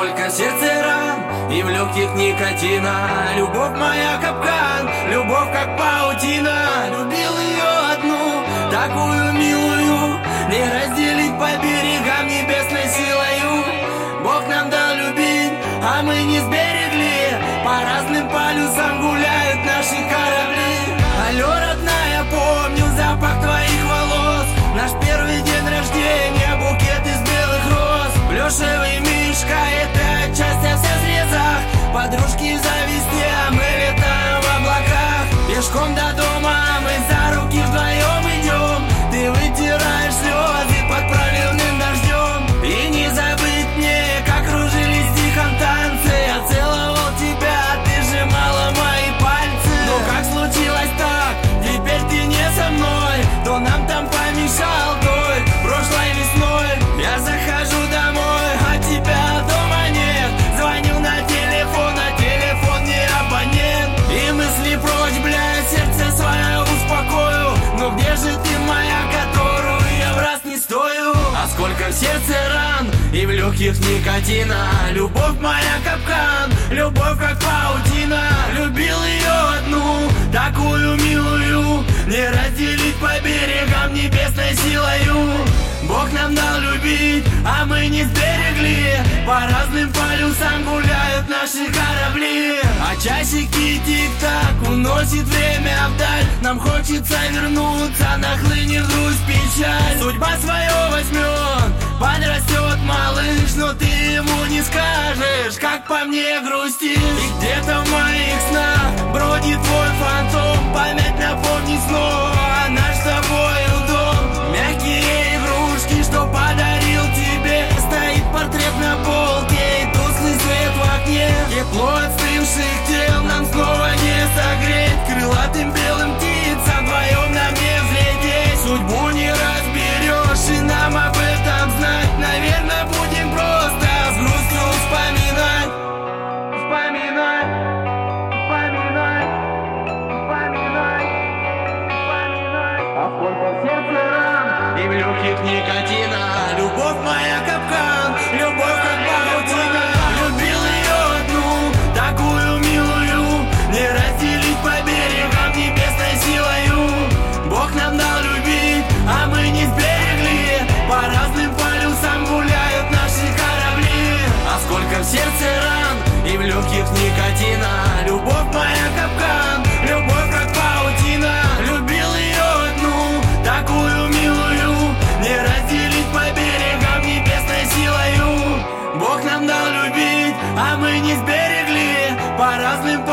сколько в сердце ран и в легких никотина. Любовь моя капкан, любовь как паутина. Любил ее одну, такую милую, не разделить по берегам небесной силою. Бог нам дал любить, а мы не сберегли. По разным полюсам гуляют наши корабли. Алло, родная, помню запах твоих волос. Наш первый день рождения, букет из белых роз. Плюшевый мишка, это отчасти в срезах. Подружки в зависти, а мы летаем в облаках. Пешком до дома мы за руки вдвоем идем. Ты вытираешь слезы под проливным дождем. И не забыть мне, как кружились в тихом танце. Я целовал тебя, ты сжимала мои пальцы. Но как случилось так, теперь ты не со мной. Кто нам там помешал той прошлой весной? Я захожу домой, а тебя дома нет. Звоню на телефон, а телефон не абонент. И мысли прочь, блядь, сердце свое успокою. Но где же ты моя, которую я в раз не стою? А сколько в сердце ран и в легких никотина. Любовь моя капкан, любовь как паутина. Любил ее одну, такую милую, не разделить по берегам небесной силою. Бог нам дал любить, а мы не сберегли. По разным полюсам гуляют наши корабли. А часики тик-так уносит время вдаль. Нам хочется вернуться, нахлынет грусть, печаль. Судьба свое возьмет, подрастет малыш. Но ты ему не скажешь, как по мне грустишь. И где-то в моих снах бродит твой фантом. Память напомнит снова о наш с тобою дом. Мягкие игрушки, что подарил тебе. Стоит портрет на полке и тусклый свет в окне. Тепло остывших тел нам снова не согреть. Крылатым белым птицам вдвоем нам не взлететь. Судьбу не разберешь, и нам об этом знать. Наверное, будем просто с грустью вспоминать. Вспоминать, вспоминать, вспоминать, вспоминать. А сколько в сердце ран и в легких никотина. Любовь моя капкан, любовь как паутина. Любил ее одну, такую милую, не разделить по берегам небесной силою. Бог нам дал любить, а мы не сберегли. По разным полюсам гуляют наши корабли. А сколько в сердце ран и в легких никотина. Любовь моя капкан, любовь как паутина. Любил ее одну, такую милую, не разделить по берегам небесной силою. Бог нам дал любить, а мы не сберегли. По разным